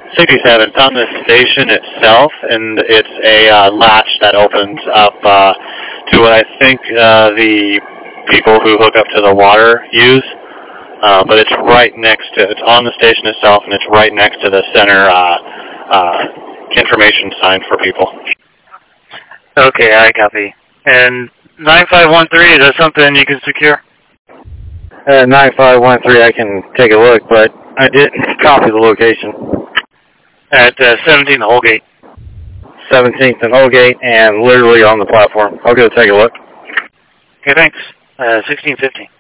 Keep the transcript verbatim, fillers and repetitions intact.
sixty-seven. It's on the station itself, and it's a uh, latch that opens up uh, to what I think uh, the people who hook up to the water use. Uh, but it's right next to, it's on the station itself, and it's right next to the center uh, uh, information sign for people. Okay, I copy. And nine five one three, is that something you can secure? Uh, nine five one three, I can take a look, but I didn't copy the location. At uh, seventeenth Holgate. seventeenth and Holgate, and literally on the platform. I'll go take a look. Okay, thanks. Uh, sixteen fifty.